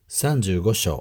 35章。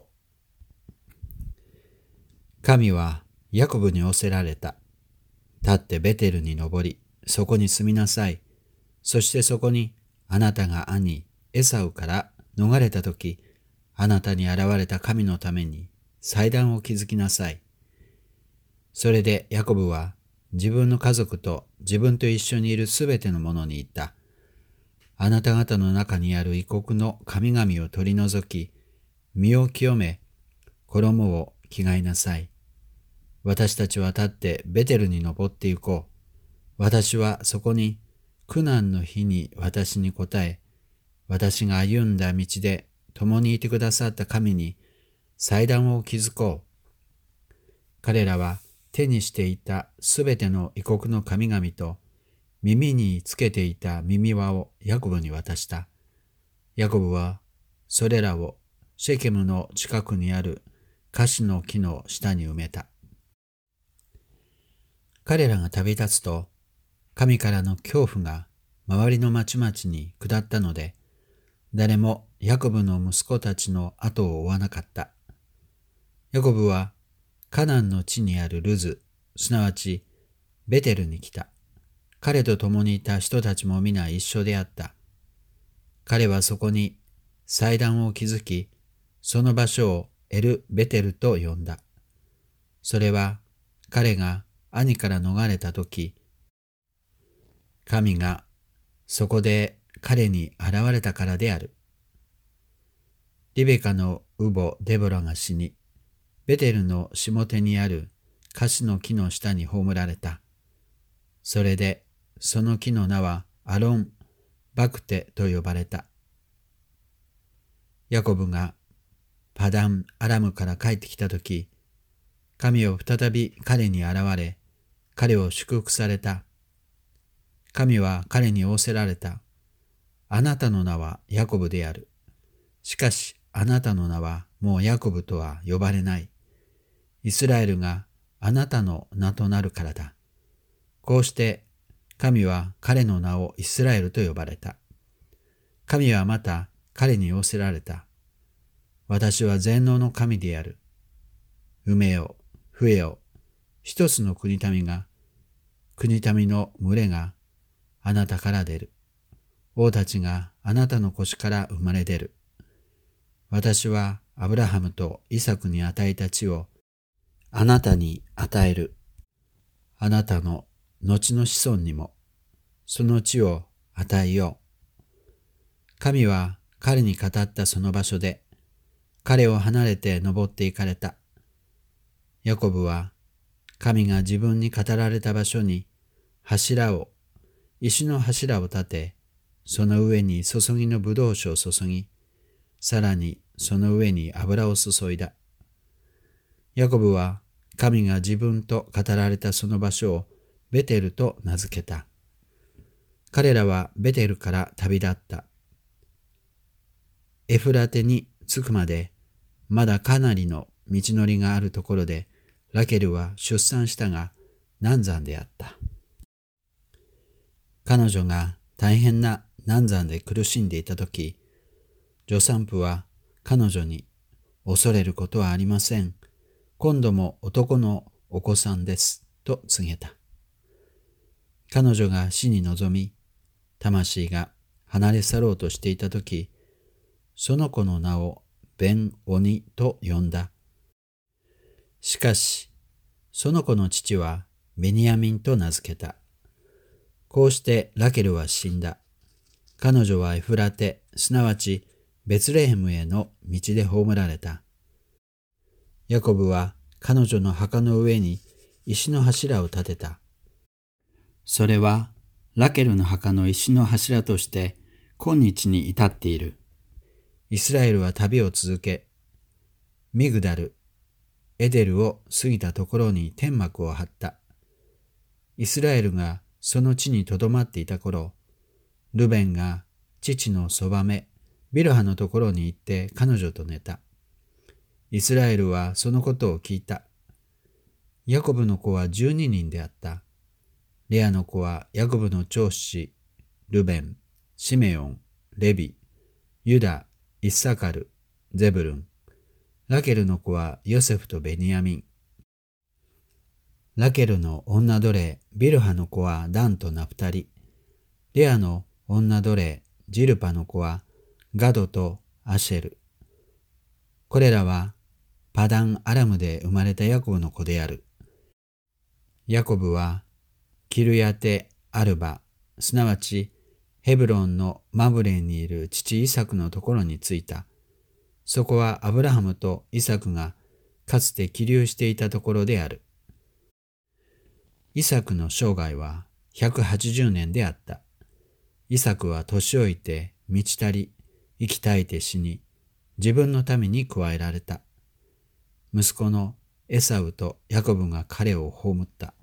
神はヤコブに仰せられた。立ってベテルに登り、そこに住みなさい。そしてそこにあなたが兄エサウから逃れたとき、あなたに現れた神のために祭壇を築きなさい。それでヤコブは自分の家族と自分と一緒にいるすべての者に言った。あなた方の中にある異国の神々を取り除き、身を清め、衣を着替えなさい。私たちは立ってベテルに登って行こう。私はそこに苦難の日に私に答え、私が歩んだ道で共にいてくださった神に祭壇を築こう。彼らは手にしていたすべての異国の神々と耳につけていた耳輪をヤコブに渡した。ヤコブはそれらをシェケムの近くにあるカシの木の下に埋めた。彼らが旅立つと、神からの恐怖が周りの町々に下ったので、誰もヤコブの息子たちの後を追わなかった。ヤコブはカナンの地にあるルズ、すなわちベテルに来た。彼と共にいた人たちも皆一緒であった。彼はそこに祭壇を築き、その場所をエル・ベテルと呼んだ。それは彼が兄から逃れたとき、神がそこで彼に現れたからである。リベカの乳母デボラが死に、ベテルの下手にあるカシの木の下に葬られた。それでその木の名はアロン・バクテと呼ばれた。ヤコブがパダン・アラムから帰ってきたとき、神は再び彼に現れ、彼を祝福された。神は彼に仰せられた。あなたの名はヤコブである。しかしあなたの名はもうヤコブとは呼ばれない。イスラエルがあなたの名となるからだ。こうして神は彼の名をイスラエルと呼ばれた。神はまた彼に仰せられた。私は全能の神である。産めよ、増えよ。一つの国民の群れがあなたから出る。王たちがあなたの腰から生まれ出る。私はアブラハムとイサクに与えた地をあなたに与える。あなたの後の子孫にもその地を与えよう。神は彼に語ったその場所で彼を離れて登って行かれた。ヤコブは神が自分に語られた場所に石の柱を立て、その上に注ぎの葡萄酒を注ぎ、さらにその上に油を注いだ。ヤコブは神が自分と語られたその場所をベテルと名付けた。彼らはベテルから旅立った。エフラテに着くまで、まだかなりの道のりがあるところで、ラケルは出産したが難産であった。彼女が大変な難産で苦しんでいたとき、助産婦は彼女に、恐れることはありません。今度も男のお子さんです。と告げた。彼女が死に臨み、魂が離れ去ろうとしていたとき、その子の名をベン・オニと呼んだ。しかし、その子の父はベニヤミンと名付けた。こうしてラケルは死んだ。彼女はエフラテ、すなわちベツレヘムへの道で葬られた。ヤコブは彼女の墓の上に石の柱を立てた。それはラケルの墓の石の柱として今日に至っている。イスラエルは旅を続け、ミグダル、エデルを過ぎたところに天幕を張った。イスラエルがその地にとどまっていた頃、ルベンが父のそばめ、ビルハのところに行って彼女と寝た。イスラエルはそのことを聞いた。ヤコブの子は12人であった。レアの子はヤコブの長子、ルベン、シメオン、レビ、ユダ、イッサカル、 ゼブルン。ラケルの子はヨセフとベニヤミン。ラケルの女奴隷ビルハの子はダンとナプタリ。レアの女奴隷ジルパの子はガドとアシェル。これらはパダンアラムで生まれたヤコブの子である。ヤコブはキルヤテ・アルバ、すなわちヘブロンのマブレンにいる父イサクのところに着いた。そこはアブラハムとイサクがかつて起立していたところである。イサクの生涯は180年であった。イサクは年老いて満ち足り、息絶えて死に、自分のために加えられた。息子のエサウとヤコブが彼を葬った。